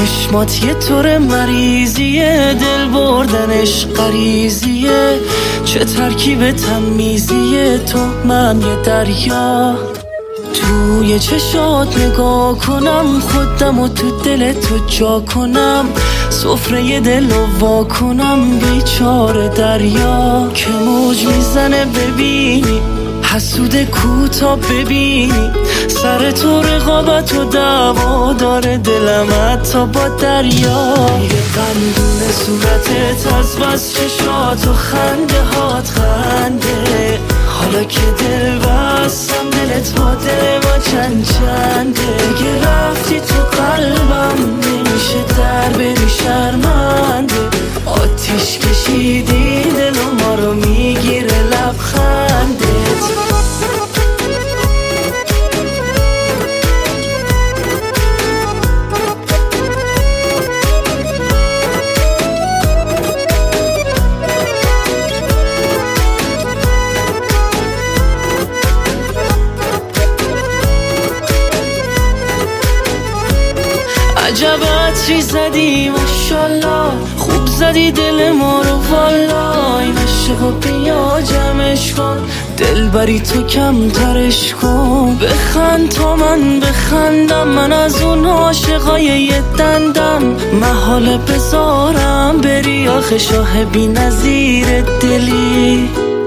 چشمات یه طور مریضیه، دل بردنش غریزیه، چه ترکیب تمیزیه، تو من یه دریا. توی چشات نگاه کنم، خودم و تو دل تو جا کنم، سفره دل رو وا کنم، بیچاره دریا که موج میزنه ببینی، حسود کوتا ببینی، سر تو رقابت و دعوا داره دلم حتی با دریا. یه قندون صورتت از بس چشات و خنده هات خنده، حالا که دل بستم دلت با دل ما چند چنده، اگه رفتی تو قلبم نمیشه در بری شرمنده، آتیش کشیدی دل و ما رو میگیره لبخندت. عجب عطری زدی ماشالله، خوب زدی دل ما رو والا، این عشقو بیا جمعش کن، دل بری تو کمترش کن، بخند تا من بخندم، من از اون عاشقای یه دندم، محاله بذارم بری آخه شاه بی نظیر دلی.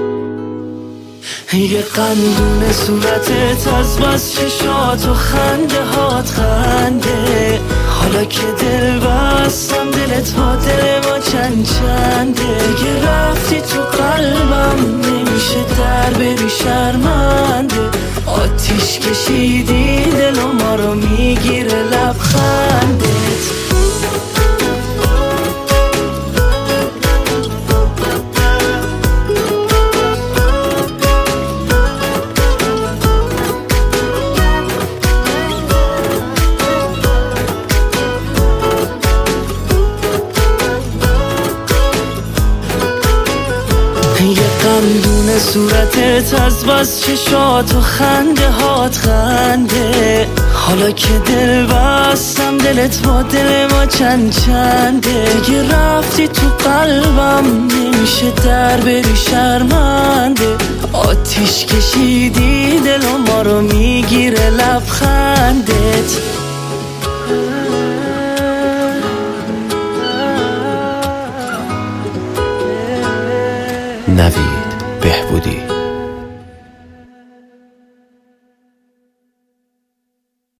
یه قندون صورتت از بس چشات و خنده هات خنده، حالا که دل بستم دلت با دل ما چند چنده، اگه رفتی تو قلبم نمیشه در بری شرمنده، آتیش کشیدی دل و ما رو میگیره لبخندت. یه قندون صورتت از بس چشات و خنده هات خنده، حالا که دل بستم دلت با دل ما چند چنده، اگه رفتی تو قلبم نمیشه در بری شرمنده، آتیش کشیدی دل و ما رو میگیره لبخندت. نوید بهبودی.